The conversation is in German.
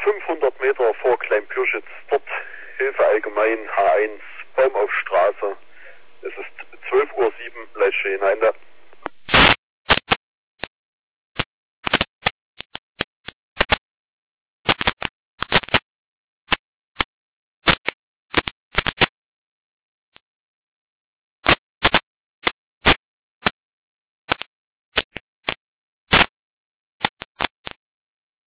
500 Meter vor Klein-Pürschitz, dort Hilfe allgemein, H1, Baum auf Straße. Es ist 12:07 Uhr, Leitstelle hinein da.